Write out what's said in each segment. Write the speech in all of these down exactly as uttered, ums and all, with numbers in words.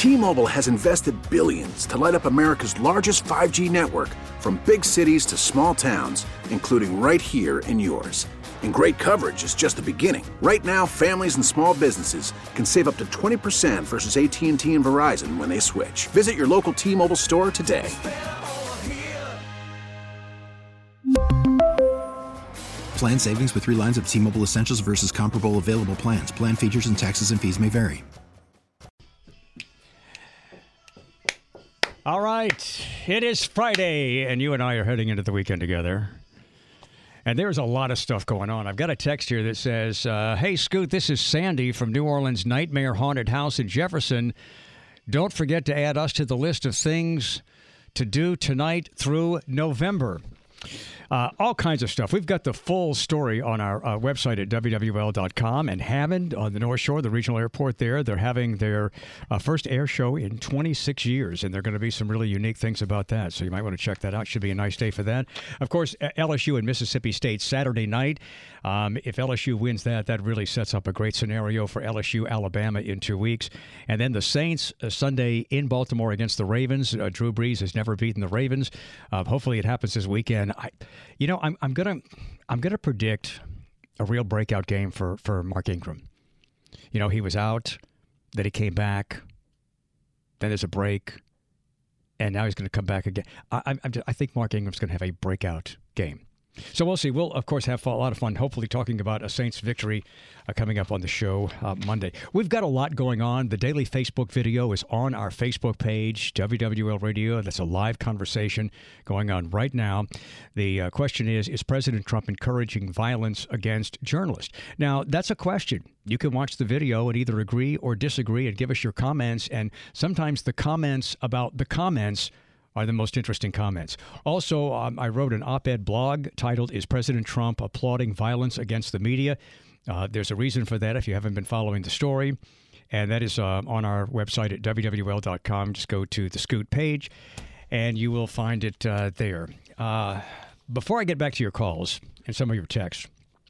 T-Mobile has invested billions to light up America's largest five G network, from big cities to small towns, including right here in yours. And great coverage is just the beginning. Right now, families and small businesses can save up to twenty percent versus A T and T and Verizon when they switch. Visit your local T-Mobile store today. Plan savings with three lines of T-Mobile Essentials versus comparable available plans. Plan features and taxes and fees may vary. All right, it is Friday, and you and I are heading into the weekend together. And there's a lot of stuff going on. I've got a text here that says, uh, hey, Scoot, this is Sandy from New Orleans' Nightmare Haunted House in Jefferson. Don't forget to add us to the list of things to do tonight through November. Uh, all kinds of stuff. We've got the full story on our uh, website at W W L dot com. And Hammond on the North Shore, the regional airport there, they're having their uh, first air show in twenty-six years. And there are going to be some really unique things about that. So you might want to check that out. Should be a nice day for that. Of course, L S U and Mississippi State Saturday night. Um, if L S U wins that, that really sets up a great scenario for L S U Alabama in two weeks. And then the Saints uh, Sunday in Baltimore against the Ravens. Uh, Drew Brees has never beaten the Ravens. Uh, hopefully it happens this weekend. I, you know, I'm, I'm gonna I'm gonna predict a real breakout game for, for Mark Ingram. You know, he was out, then he came back, then there's a break, and now he's going to come back again. I, I, I think Mark Ingram's going to have a breakout game. So we'll see. We'll, of course, have a lot of fun, hopefully talking about a Saints victory uh, coming up on the show uh, Monday. We've got a lot going on. The daily Facebook video is on our Facebook page, W W L Radio. That's a live conversation going on right now. The uh, question is, is President Trump encouraging violence against journalists? Now, that's a question. You can watch the video and either agree or disagree and give us your comments. And sometimes the comments about the comments are the most interesting comments. Also, um, I wrote an op-ed blog titled, Is President Trump Applauding Violence Against the Media? Uh, there's a reason for that if you haven't been following the story. And that is uh, on our website at W W L dot com. Just go to the Scoot page, and you will find it uh, there. Uh, before I get back to your calls and some of your texts,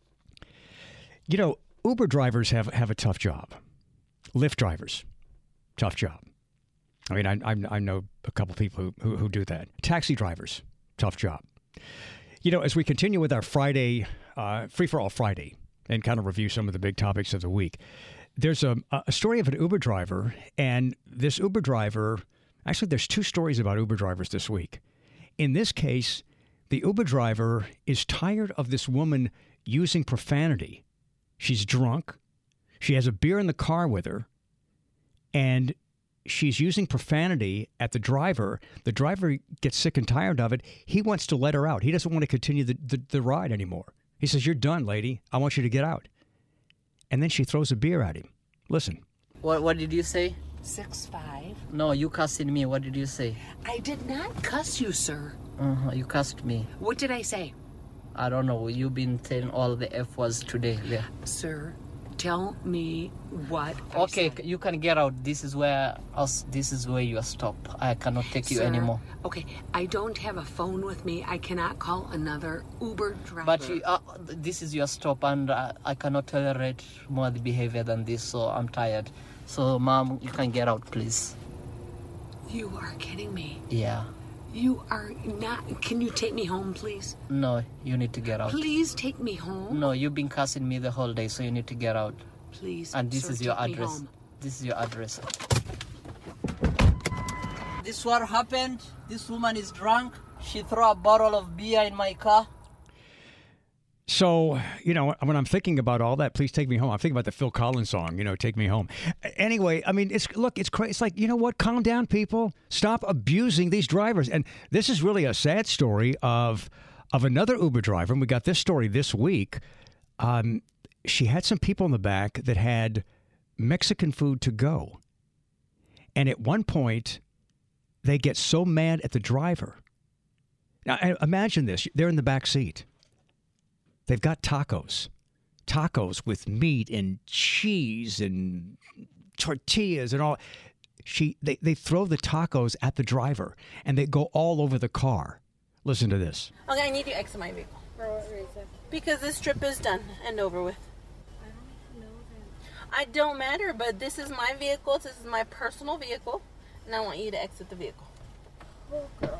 you know, Uber drivers have, have a tough job. Lyft drivers, tough job. I mean, I, I, I know a couple people who, who, who do that. Taxi drivers, tough job. You know, as we continue with our Friday, uh, Free-for-All Friday, and kind of review some of the big topics of the week, there's a, a story of an Uber driver, and this Uber driver, actually there's two stories about Uber drivers this week. In this case, the Uber driver is tired of this woman using profanity. She's drunk. She has a beer in the car with her, and she's using profanity at the driver. The driver gets sick and tired of it. He wants to let her out. He doesn't want to continue the, the, the ride anymore. He says, you're done, lady. I want you to get out. And then she throws a beer at him. Listen. What What did you say? Six five. No, you cussing me. What did you say? I did not cuss you, sir. Uh-huh, you cussed me. What did I say? I don't know. You've been saying all the F words today. Yeah. Sir, tell me what Okay, I said. you can get out. This is where us. This is where you are stopped. I cannot take you Sir, anymore. Okay, I don't have a phone with me. I cannot call another Uber driver. But you, uh, this is your stop, and uh, I cannot tolerate more the behavior than this. So I'm tired. So, mom, you can get out, please. You are kidding me. Yeah. You are not. Can you take me home, please? No, you need to get out. Please take me home. No, you've been cussing me the whole day, so you need to get out. Please. And this sir, is your take me address. home. This is your address. This is what happened. This woman is drunk. She threw a bottle of beer in my car. So, you know, when I'm thinking about all that, please take me home. I'm thinking about the Phil Collins song, you know, take me home. Anyway, I mean, it's look, it's crazy. It's like, you know what? Calm down, people. Stop abusing these drivers. And this is really a sad story of of another Uber driver. And we got this story this week. Um, she had some people in the back that had Mexican food to go. And at one point, they get so mad at the driver. Now, imagine this. They're in the back seat. They've got tacos, tacos with meat and cheese and tortillas and all. She, they, they throw the tacos at the driver, and they go all over the car. Listen to this. Okay, I need you to exit my vehicle. For what reason? Because this trip is done and over with. I don't know I don't matter, but this is my vehicle. This is my personal vehicle, and I want you to exit the vehicle. Oh, God.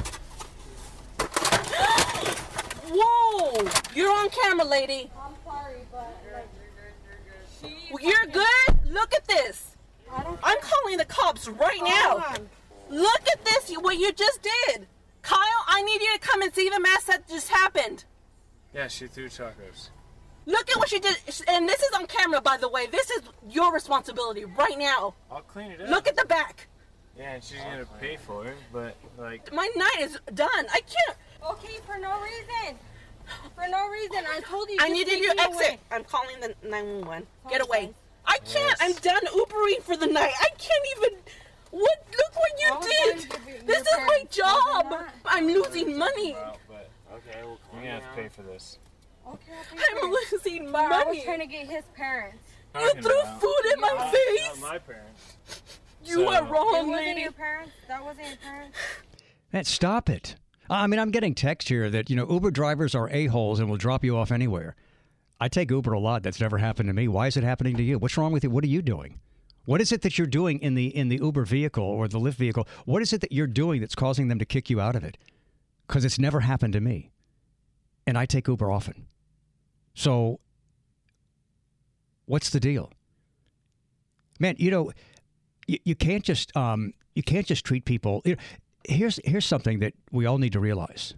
Whoa! You're on camera, lady. I'm sorry, but like, you're good? Look at this. I'm calling the cops right now. Look at this, what you just did. Kyle, I need you to come and see the mess that just happened. Yeah, she threw tacos. Look at what she did. And this is on camera, by the way. This is your responsibility right now. I'll clean it up. Look at the back. Yeah, and she's going to pay for it, but, like... My night is done. I can't... Okay, for no reason. For no reason. I told you. I needed you to exit. Away. I'm calling the nine one one. Get away. I can't. Yes. I'm done Ubering for the night. I can't even... What? Look what you All did. This is my job. I'm losing money. Well, but, okay, well, we're going to have to pay for this. Okay, I'm losing but money. I was trying to get his parents. You threw food in my not, face. Not my parents. You so. are wrong, it wasn't lady. Your parents? That wasn't your parents? Man, stop it. I mean, I'm getting text here that, you know, Uber drivers are a-holes and will drop you off anywhere. I take Uber a lot. That's never happened to me. Why is it happening to you? What's wrong with you? What are you doing? What is it that you're doing in the in the Uber vehicle or the Lyft vehicle? What is it that you're doing that's causing them to kick you out of it? Because it's never happened to me. And I take Uber often. So what's the deal? Man, you know, you, you can't just um, you can't just treat people. You know, here's here's something that we all need to realize.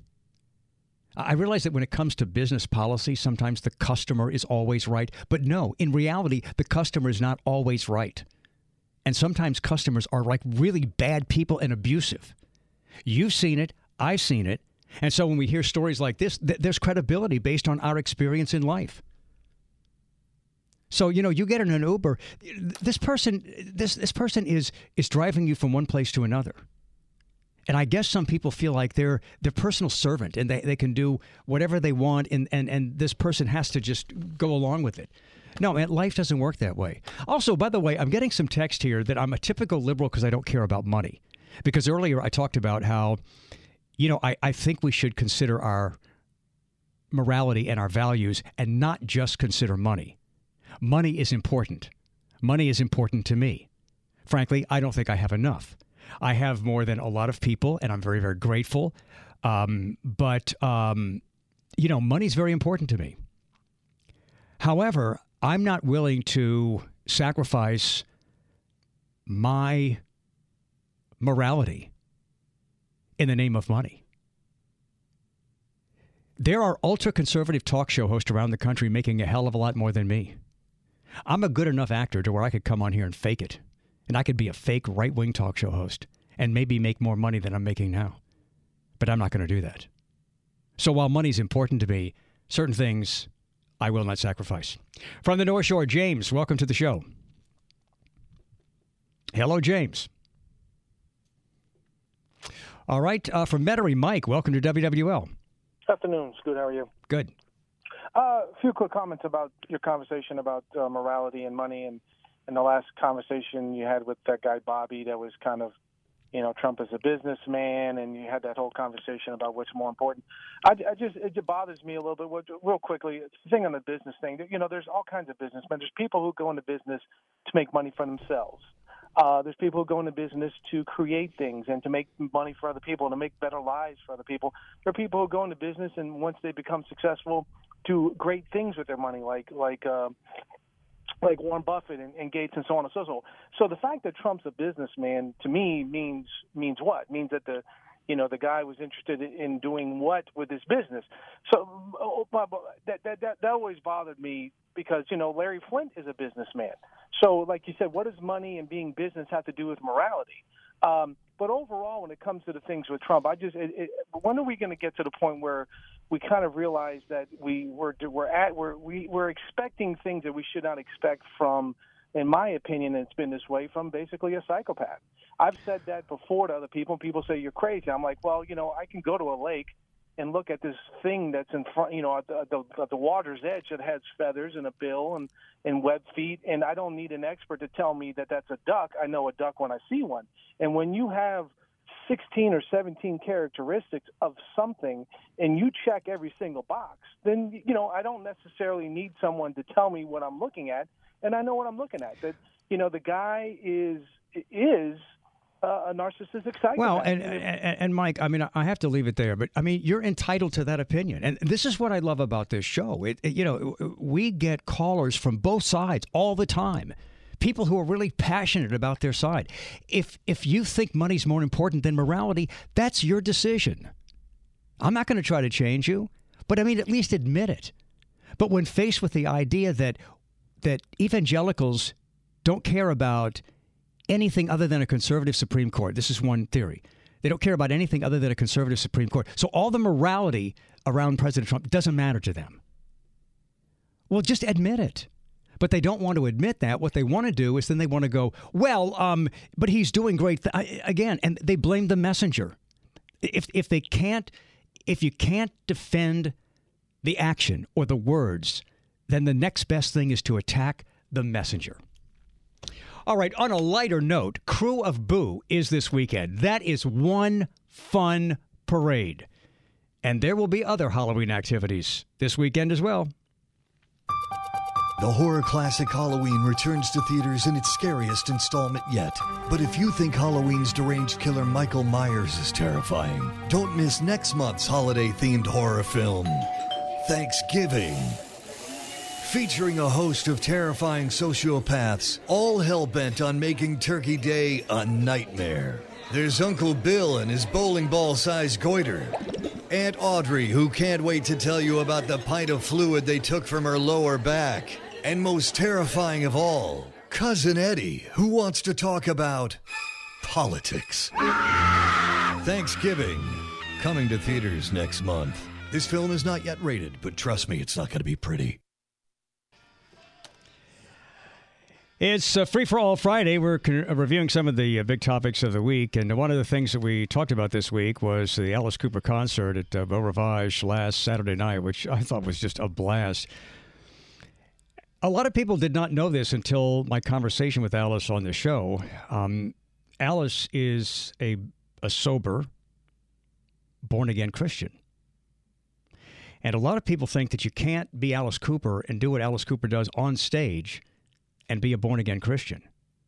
I realize that when it comes to business policy, sometimes the customer is always right. But no, in reality, the customer is not always right. And sometimes customers are like really bad people and abusive. You've seen it. I've seen it. And so when we hear stories like this, th- there's credibility based on our experience in life. So, you know, you get in an Uber, this person, this this person is is driving you from one place to another. And I guess some people feel like they're their personal servant and they, they can do whatever they want and, and, and this person has to just go along with it. No, man, life doesn't work that way. Also, by the way, I'm getting some text here that I'm a typical liberal because I don't care about money. Because earlier I talked about how, you know, I, I think we should consider our morality and our values and not just consider money. Money is important. Money is important to me. Frankly, I don't think I have enough. I have more than a lot of people, and I'm very, very grateful. Um, but, um, you know, money's very important to me. However, I'm not willing to sacrifice my morality in the name of money. There are ultra-conservative talk show hosts around the country making a hell of a lot more than me. I'm a good enough actor to where I could come on here and fake it. And I could be a fake right-wing talk show host and maybe make more money than I'm making now. But I'm not going to do that. So while money's important to me, certain things I will not sacrifice. From the North Shore, James, welcome to the show. Hello, James. All right, uh, from Metairie, Mike, welcome to W W L. Afternoon, Scoot. How are you? Good. Uh, a few quick comments about your conversation about uh, morality and money and and the last conversation you had with that guy, Bobby, that was kind of, you know, Trump as a businessman, and you had that whole conversation about what's more important. I, I just, it just bothers me a little bit. Real quickly, it's the thing on the business thing. You know, there's all kinds of businessmen. There's people who go into business to make money for themselves. Uh, there's people who go into business to create things and to make money for other people and to make better lives for other people. There are people who go into business and once they become successful, do great things with their money, like like uh, like Warren Buffett and, and Gates and so on and so forth. So the fact that Trump's a businessman to me means means what? Means that the you know the guy was interested in doing what with his business. So oh, that that that, that always bothered me because you know Larry Flint is a businessman. So like you said, what does money and being business have to do with morality? Um, but overall, when it comes to the things with Trump, I just it, it, when are we going to get to the point where we kind of realize that we we're we're at we're we, we're expecting things that we should not expect from, in my opinion, and it's been this way from basically a psychopath. I've said that before to other people, and people say you're crazy. I'm like, well, you know, I can go to a lake and look at this thing that's in front, you know, at the, at the, at the water's edge that has feathers and a bill and, and web feet, and I don't need an expert to tell me that that's a duck. I know a duck when I see one. And when you have sixteen or seventeen characteristics of something and you check every single box, then, you know, I don't necessarily need someone to tell me what I'm looking at. and I know what I'm looking at. That you know, the guy is is uh, a narcissistic psychopath. Well, and, and and Mike, I mean, I have to leave it there, but I mean, you're entitled to that opinion, and this is what I love about this show. It, it you know, we get callers from both sides all the time. People who are really passionate about their side. If if you think money's more important than morality, that's your decision. I'm not going to try to change you, but I mean, at least admit it. But when faced with the idea that that evangelicals don't care about anything other than a conservative Supreme Court, this is one theory. They don't care about anything other than a conservative Supreme Court. So all the morality around President Trump doesn't matter to them. Well, just admit it. But they don't want to admit that. What they want to do is then they want to go, well, um, but he's doing great th- I, again, and they blame the messenger. If if they can't, if you can't defend the action or the words, then the next best thing is to attack the messenger. All right, on a lighter note, Crew of Boo is this weekend. That is one fun parade. And there will be other Halloween activities this weekend as well. The horror classic Halloween returns to theaters in its scariest installment yet. But if you think Halloween's deranged killer Michael Myers is terrifying, don't miss next month's holiday-themed horror film, Thanksgiving. Featuring a host of terrifying sociopaths, all hell-bent on making Turkey Day a nightmare. There's Uncle Bill and his bowling ball-sized goiter. Aunt Audrey, who can't wait to tell you about the pint of fluid they took from her lower back. And most terrifying of all, Cousin Eddie, who wants to talk about politics. Thanksgiving, coming to theaters next month. This film is not yet rated, but trust me, it's not going to be pretty. It's uh, Free for All Friday. We're con- reviewing some of the uh, big topics of the week, and one of the things that we talked about this week was the Alice Cooper concert at uh, Beau Rivage last Saturday night, which I thought was just a blast. A lot of people did not know this until my conversation with Alice on the show. Um, Alice is a, a sober, born-again Christian. And a lot of people think that you can't be Alice Cooper and do what Alice Cooper does on stage and be a born-again Christian.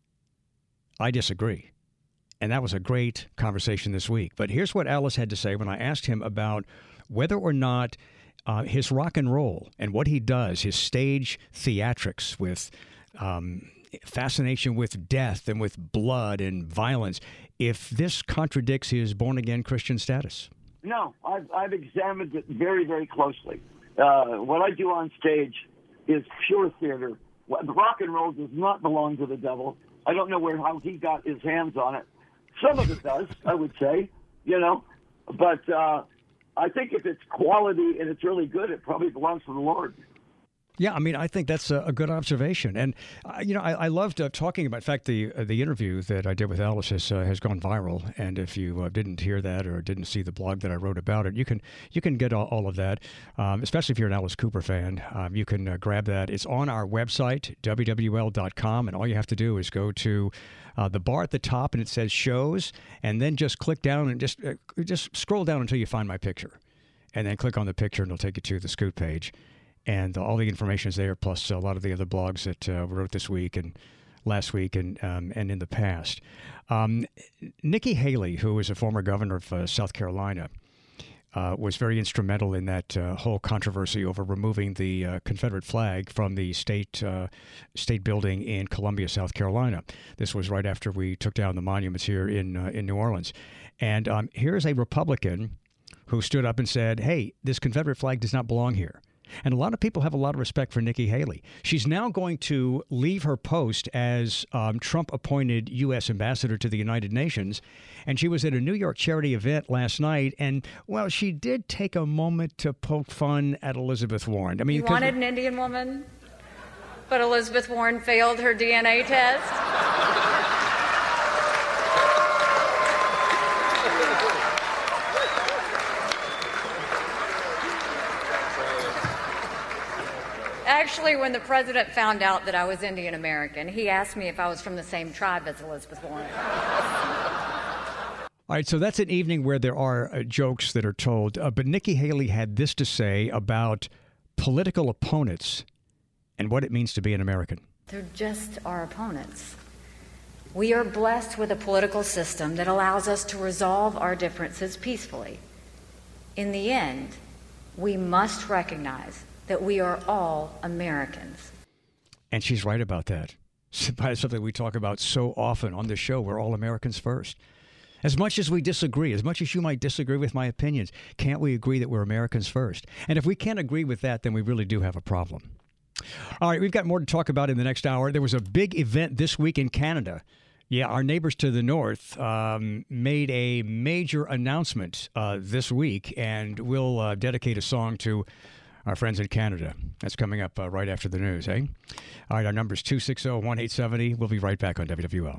I disagree. And that was a great conversation this week. But here's what Alice had to say when I asked him about whether or not uh, his rock and roll and what he does, his stage theatrics with um, fascination with death and with blood and violence, if this contradicts his born-again Christian status. No, I've, I've examined it very, very closely. Uh, what I do on stage is pure theater. Rock and roll does not belong to the devil. I don't know where how he got his hands on it. Some of it does, I would say, you know. But uh, I think if it's quality and it's really good, it probably belongs to the Lord. Yeah, I mean, I think that's a, a good observation. And, uh, you know, I, I loved uh, talking about, in fact, the uh, the interview that I did with Alice has, uh, has gone viral. And if you uh, didn't hear that or didn't see the blog that I wrote about it, you can you can get all, all of that, um, especially if you're an Alice Cooper fan. Um, you can uh, grab that. It's on our website, W W L dot com, and all you have to do is go to uh, the bar at the top, and it says shows, and then just click down and just uh, just scroll down until you find my picture, and then click on the picture, and it'll take you to the Scoot page. And all the information is there, plus a lot of the other blogs that uh, we wrote this week and last week and um, and in the past. Um, Nikki Haley, who is a former governor of uh, South Carolina, uh, was very instrumental in that uh, whole controversy over removing the uh, Confederate flag from the state uh, state building in Columbia, South Carolina. This was right after we took down the monuments here in uh, in New Orleans. And um, here's a Republican who stood up and said, "Hey, this Confederate flag does not belong here." And a lot of people have a lot of respect for Nikki Haley. She's now going to leave her post as um, Trump-appointed U S ambassador to the United Nations. And she was at a New York charity event last night. And, well, she did take a moment to poke fun at Elizabeth Warren. I mean, you wanted an Indian woman, but Elizabeth Warren failed her D N A test? Actually, when the president found out that I was Indian American, he asked me if I was from the same tribe as Elizabeth Warren. All right, so that's an evening where there are uh, jokes that are told. Uh, but Nikki Haley had this to say about political opponents and what it means to be an American. They're just our opponents. We are blessed with a political system that allows us to resolve our differences peacefully. In the end, we must recognize that we are all Americans. And she's right about that. It's something we talk about so often on this show. We're all Americans first. As much as we disagree, as much as you might disagree with my opinions, can't we agree that we're Americans first? And if we can't agree with that, then we really do have a problem. All right, we've got more to talk about in the next hour. There was a big event this week in Canada. Yeah, our neighbors to the north um, made a major announcement uh, this week, and we'll uh, dedicate a song to our friends in Canada. That's coming up uh, right after the news, eh? All right, our number is two six zero, one eight seven zero. We'll be right back on W W L.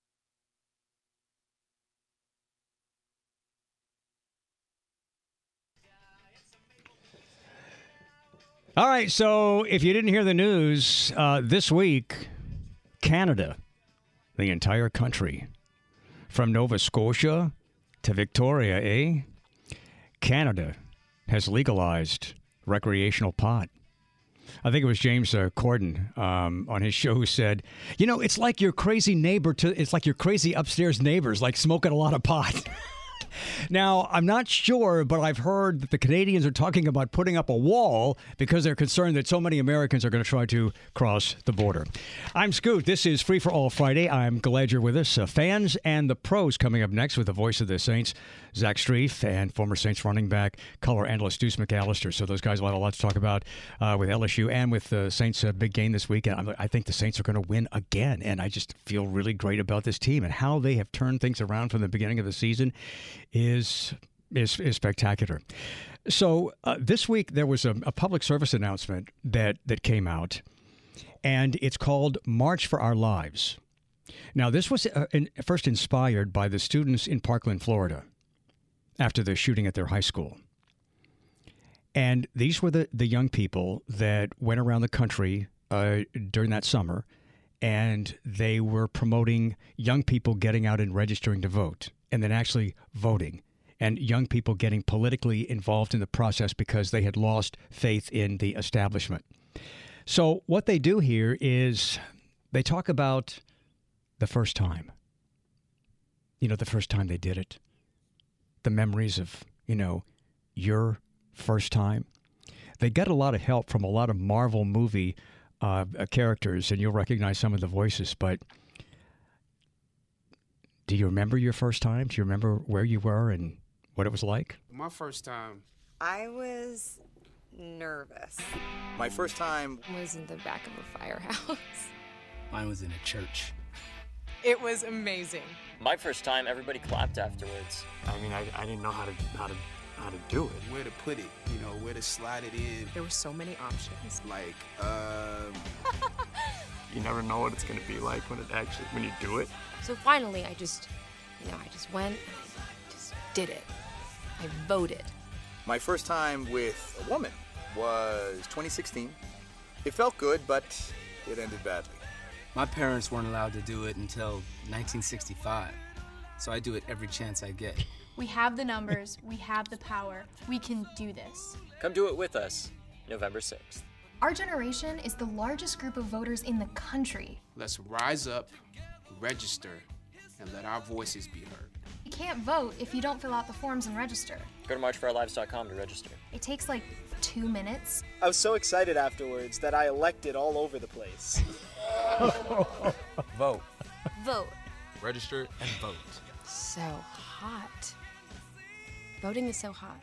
All right, so if you didn't hear the news, uh, this week, Canada, the entire country, from Nova Scotia to Victoria, eh? Canada has legalized recreational pot. I think it was James uh, Corden um, on his show who said, you know, it's like your crazy neighbor, to it's like your crazy upstairs neighbors, like smoking a lot of pot. Now, I'm not sure, but I've heard that the Canadians are talking about putting up a wall because they're concerned that so many Americans are going to try to cross the border. I'm Scoot. This is Free for All Friday. I'm glad you're with us. Uh, fans and the pros coming up next with the voice of the Saints, Zach Strief, and former Saints running back, color analyst Deuce McAllister. So those guys will have a lot to talk about uh, with L S U and with the Saints' uh, big game this week. And I think the Saints are going to win again. And I just feel really great about this team and how they have turned things around from the beginning of the season is is, is spectacular. So uh, this week there was a, a public service announcement that, that came out, and it's called March for Our Lives. Now, this was uh, in, first inspired by the students in Parkland, Florida, after the shooting at their high school. And these were the, the young people that went around the country uh, during that summer, and they were promoting young people getting out and registering to vote, and then actually voting, and young people getting politically involved in the process because they had lost faith in the establishment. So what they do here is they talk about the first time. You know, the first time they did it. The memories of, you know, your first time. They got a lot of help from a lot of Marvel movie uh, characters, and you'll recognize some of the voices, but do you remember your first time? Do you remember where you were and what it was like? My first time, I was nervous. My first time was in the back of a firehouse. Mine was in a church. It was amazing. My first time, everybody clapped afterwards. I mean, I, I didn't know how to how to how to do it. Where to put it, you know, where to slide it in. There were so many options. Like, um... you never know what it's going to be like when it actually when you do it. So finally, I just, you know, I just went, and I just did it. I voted. My first time with a woman was twenty sixteen. It felt good, but it ended badly. My parents weren't allowed to do it until nineteen sixty-five, so I do it every chance I get. We have the numbers, we have the power, we can do this. Come do it with us, November sixth. Our generation is the largest group of voters in the country. Let's rise up, register, and let our voices be heard. You can't vote if you don't fill out the forms and register. Go to march for our lives dot com to register. It takes like two minutes. I was so excited afterwards that I elected all over the place. Vote. Vote. Register and vote. So hot. Voting is so hot.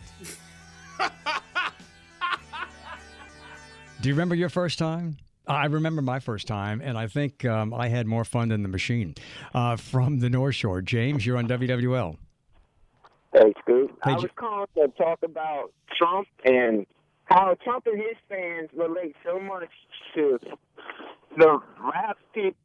Do you remember your first time? I remember my first time, and I think um, I had more fun than the machine. Uh, from the North Shore, James, you're on W W L. Hey, Scoop. Hey, I was calling to talk about Trump and how Trump and his fans relate so much to the rap people.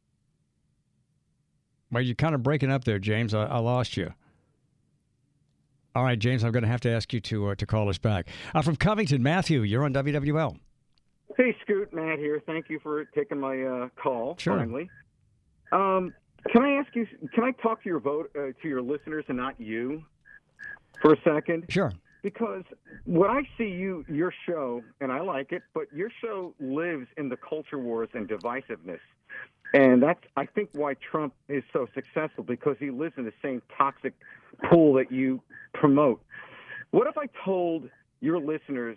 Well, you're kind of breaking up there, James. I, I lost you. All right, James, I'm going to have to ask you to uh, to call us back. Uh, from Covington, Matthew, you're on W W L. Hey, Scoot, Matt here. Thank you for taking my uh, call. Sure. Finally. Um, can I ask you? Can I talk to your vote uh, to your listeners and not you for a second? Sure. because what I see you, your show, and I like it, but your show lives in the culture wars and divisiveness. And that's, I think, why Trump is so successful, because he lives in the same toxic pool that you promote. What if I told your listeners,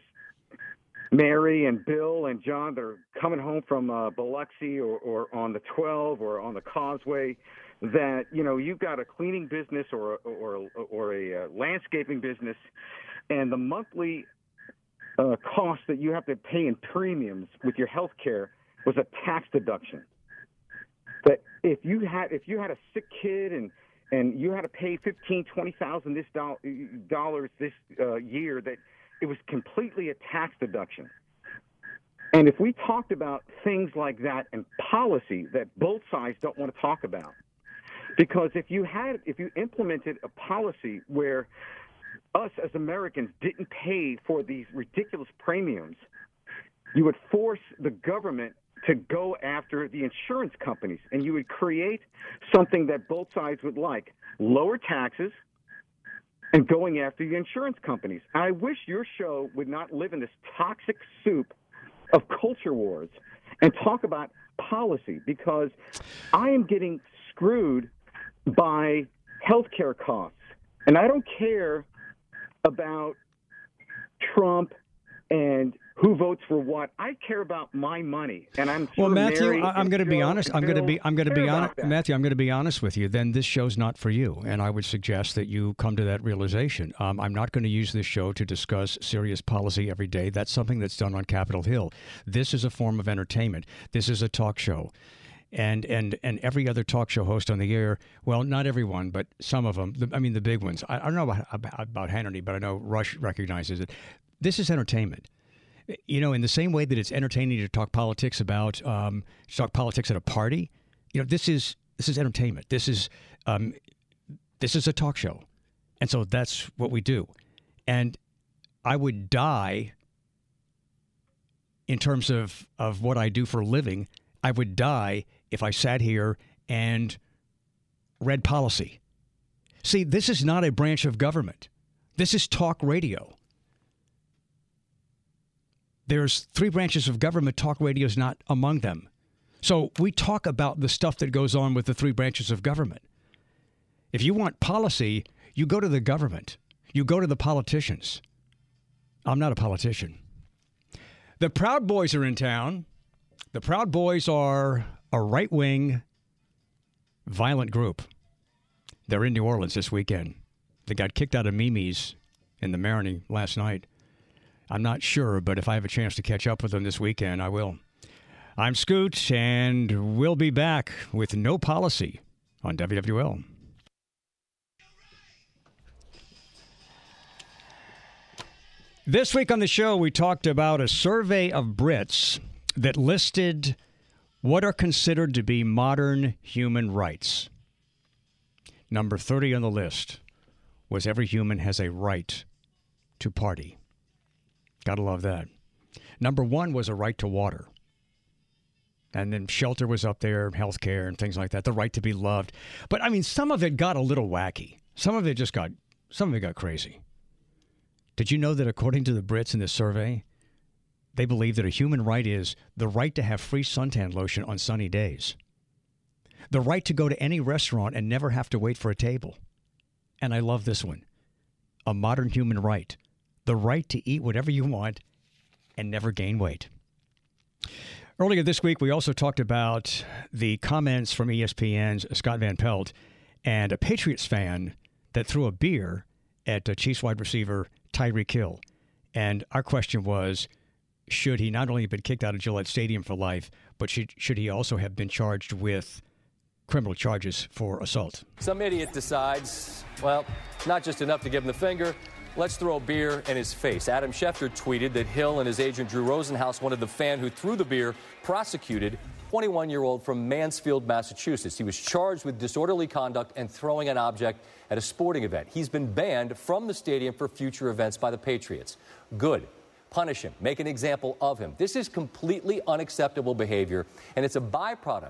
Mary and Bill and John, they're coming home from uh, Biloxi or, or on the twelve or on the Causeway, that, you know, you've got a cleaning business or, or, or a uh, landscaping business, and the monthly uh, cost that you have to pay in premiums with your health care was a tax deduction. That if you had if you had a sick kid and and you had to pay fifteen, twenty thousand this do- dollars this uh, year, that it was completely a tax deduction. And if we talked about things like that and policy that both sides don't want to talk about, because if you had if you implemented a policy where us as Americans didn't pay for these ridiculous premiums, you would force the government to go after the insurance companies, and you would create something that both sides would like: lower taxes and going after the insurance companies. I wish your show would not live in this toxic soup of culture wars and talk about policy, because I am getting screwed by healthcare costs, and I don't care about Trump and who votes for what. I care about my money, and I'm sure well, Matthew. Mary I, I'm going to be honest. I'm going to be. I'm going to be honest, that. Matthew. I'm going to be honest with you. Then this show's not for you, and I would suggest that you come to that realization. Um, I'm not going to use this show to discuss serious policy every day. That's something that's done on Capitol Hill. This is a form of entertainment. This is a talk show. And, and and every other talk show host on the air, well, not everyone, but some of them, the, I mean, the big ones. I, I don't know about, about, about Hannity, but I know Rush recognizes it. This is entertainment. You know, in the same way that it's entertaining to talk politics about, um, to talk politics at a party, you know, this is this is entertainment. This is um, this is a talk show. And so that's what we do. And I would die in terms of, of what I do for a living. I would die if I sat here and read policy. See, this is not a branch of government. This is talk radio. There's three branches of government. Talk radio is not among them. So we talk about the stuff that goes on with the three branches of government. If you want policy, you go to the government. You go to the politicians. I'm not a politician. The Proud Boys are in town. The Proud Boys are a right-wing violent group. They're in New Orleans this weekend. They got kicked out of Mimi's in the Marigny last night. I'm not sure, but if I have a chance to catch up with them this weekend, I will. I'm Scoot, and we'll be back with No Policy on W W L. This week on the show, we talked about a survey of Brits that listed what are considered to be modern human rights. Number thirty on the list was every human has a right to party. Gotta love that. Number one was a right to water. And then shelter was up there, health care and things like that, the right to be loved. But, I mean, some of it got a little wacky. Some of it just got, some of it got crazy. Did you know that according to the Brits in this survey, they believe that a human right is the right to have free suntan lotion on sunny days, the right to go to any restaurant and never have to wait for a table. And I love this one. A modern human right, the right to eat whatever you want and never gain weight. Earlier this week, we also talked about the comments from E S P N's Scott Van Pelt and a Patriots fan that threw a beer at a Chiefs wide receiver Tyreek Hill. And our question was, should he not only have been kicked out of Gillette Stadium for life, but should, should he also have been charged with criminal charges for assault? Some idiot decides, well, not just enough to give him the finger, let's throw a beer in his face. Adam Schefter tweeted that Hill and his agent Drew Rosenhaus wanted the fan who threw the beer prosecuted, twenty-one-year-old from Mansfield, Massachusetts. He was charged with disorderly conduct and throwing an object at a sporting event. He's been banned from the stadium for future events by the Patriots. Good. Punish him. Make an example of him. This is completely unacceptable behavior, and it's a byproduct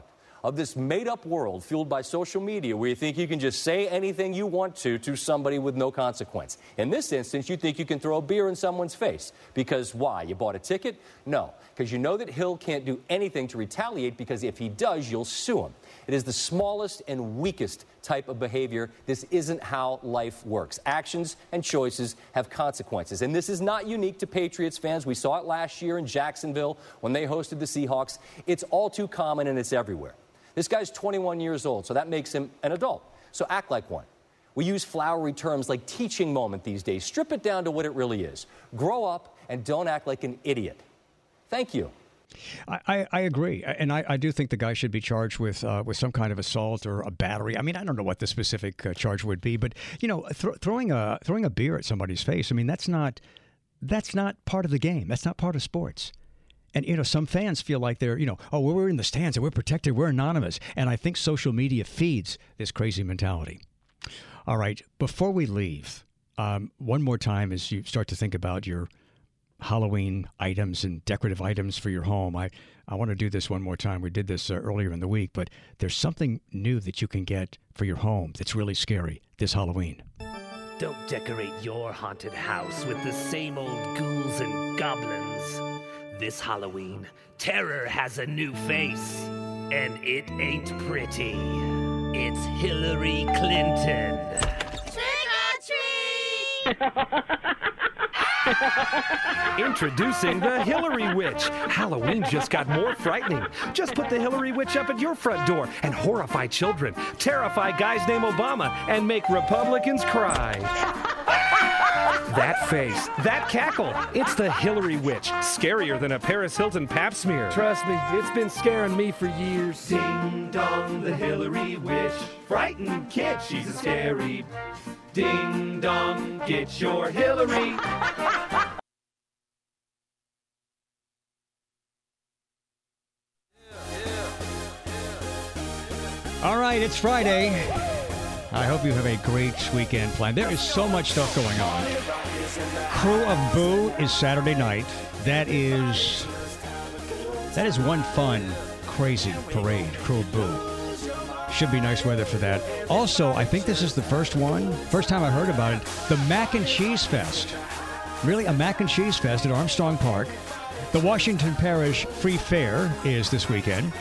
of this made-up world fueled by social media where you think you can just say anything you want to to somebody with no consequence. In this instance, you think you can throw a beer in someone's face. Because why? You bought a ticket? No. Because you know that Hill can't do anything to retaliate, because if he does, you'll sue him. It is the smallest and weakest type of behavior. This isn't how life works. Actions and choices have consequences. And this is not unique to Patriots fans. We saw it last year in Jacksonville when they hosted the Seahawks. It's all too common, and it's everywhere. This guy's twenty-one years old, so that makes him an adult. So act like one. We use flowery terms like teaching moment these days. Strip it down to what it really is. Grow up and don't act like an idiot. Thank you. I, I, I agree, and I, I do think the guy should be charged with uh, with some kind of assault or a battery. I mean, I don't know what the specific uh, charge would be, but you know, th- throwing a throwing a beer at somebody's face. I mean, that's not that's not part of the game. That's not part of sports. And you know, some fans feel like they're you know, oh, we're in the stands and we're protected, we're anonymous. And I think social media feeds this crazy mentality. All right, before we leave, um, one more time as you start to think about your Halloween items and decorative items for your home. I, I want to do this one more time. We did this uh, earlier in the week, but there's something new that you can get for your home that's really scary this Halloween. Don't decorate your haunted house with the same old ghouls and goblins. This Halloween, terror has a new face, and it ain't pretty. It's Hillary Clinton. Trick or treat! Introducing the Hillary Witch. Halloween just got more frightening. Just put the Hillary Witch up at your front door and horrify children, terrify guys named Obama, and make Republicans cry. That face, that cackle, it's the Hillary Witch. Scarier than a Paris Hilton pap smear. Trust me, it's been scaring me for years. Ding dong, the Hillary Witch. Frightened kid, she's a scary. Ding dong, get your Hillary. All right, it's Friday. I hope you have a great weekend planned. There is so much stuff going on. Crew of Boo is Saturday night. That is that is one fun, crazy parade. Crew of Boo. Should be nice weather for that. Also, I think this is the first one, first time I heard about it, the Mac and Cheese Fest. Really, a Mac and Cheese Fest at Armstrong Park. The Washington Parish Free Fair is this weekend.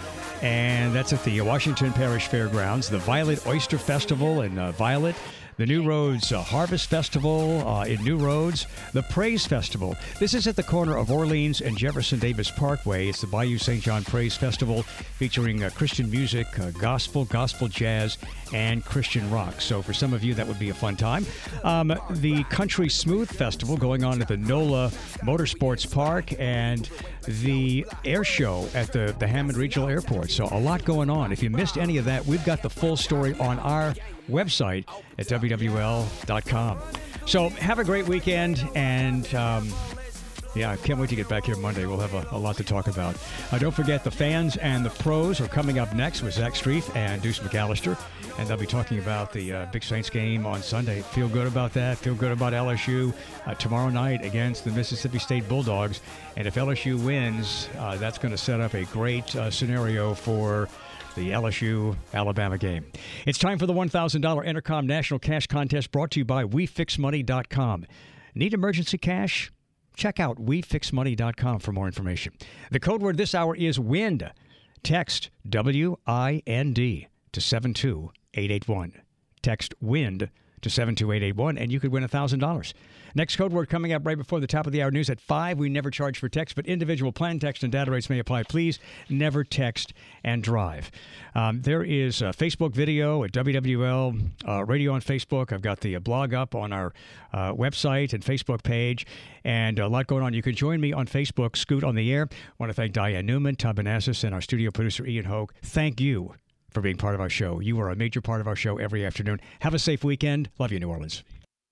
And that's at the Washington Parish Fairgrounds. The Violet Oyster Festival in uh, Violet. The New Roads uh, Harvest Festival uh, in New Roads. The Praise Festival. This is at the corner of Orleans and Jefferson Davis Parkway. It's the Bayou Saint John Praise Festival featuring uh, Christian music, uh, gospel, gospel jazz, and Christian rock. So for some of you, that would be a fun time. Um, the Country Smooth Festival going on at the NOLA Motorsports Park, and the air show at the, the Hammond Regional Airport. So a lot going on. If you missed any of that, we've got the full story on our website at W W L dot com. So have a great weekend, and um, yeah, I can't wait to get back here Monday. We'll have a, a lot to talk about. Uh, don't forget, the fans and the pros are coming up next with Zach Streif and Deuce McAllister, and they'll be talking about the uh, Big Saints game on Sunday. Feel good about that. Feel good about L S U uh, tomorrow night against the Mississippi State Bulldogs. And if L S U wins, uh, that's going to set up a great uh, scenario for the L S U-Alabama game. It's time for the one thousand dollars Entercom National Cash Contest, brought to you by we fix money dot com. Need emergency cash? Check out we fix money dot com for more information. The code word this hour is WIND. Text W I N D to seven two eight eight one. Text WIND to seven two eight eight one, and you could win one thousand dollars. Next code word coming up right before the top of the hour news at five. We never charge for text, but individual plan text and data rates may apply. Please never text and drive. Um, there is a Facebook video at W W L uh, Radio on Facebook. I've got the uh, blog up on our uh, website and Facebook page, and a lot going on. You can join me on Facebook, Scoot on the Air. I want to thank Diane Newman, Todd Banassis, and our studio producer, Ian Hoke. Thank you for being part of our show. You are a major part of our show every afternoon. Have a safe weekend. Love you, New Orleans.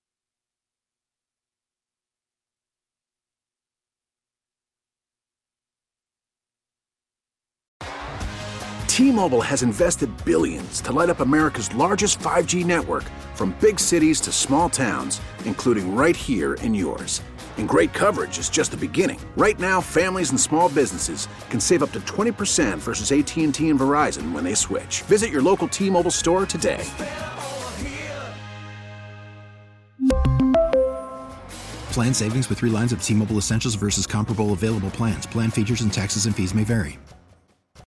T-Mobile has invested billions to light up America's largest five G network, from big cities to small towns, including right here in yours. And great coverage is just the beginning. Right now, families and small businesses can save up to twenty percent versus A T and T and Verizon when they switch. Visit your local T-Mobile store today. Plan savings with three lines of T-Mobile Essentials versus comparable available plans. Plan features and taxes and fees may vary.